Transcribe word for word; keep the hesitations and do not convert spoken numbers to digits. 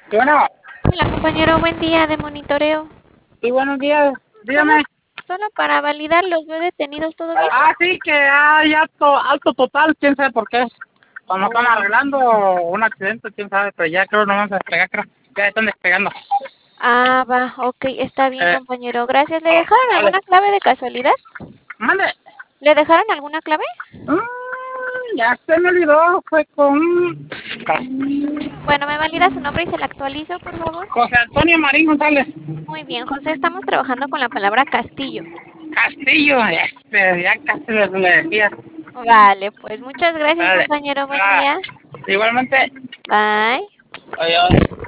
Y bueno, Hola compañero, buen día de monitoreo. y buenos días, Solo, dígame. solo para validar los veo detenidos, ¿todo bien? Ah, sí, que hay alto, alto total, quién sabe por qué. Como están Oh. arreglando un accidente, quién sabe, pero ya creo no vamos a despegar, creo. Ya están despegando. Ah, va, ok, está bien Eh, compañero, gracias. ¿Le oh, dejaron vale. alguna clave de casualidad? Mande. ¿Le dejaron alguna clave? Mm, ya se me olvidó, fue con Bueno, ¿me valida su nombre y se la actualizo, por favor? José Antonio Marín González. Muy bien, José, estamos trabajando con la palabra Castillo. Castillo, este, ya casi le, le decía. Vale, pues muchas gracias Vale. compañero, buen Ah, día. igualmente, Bye. adiós.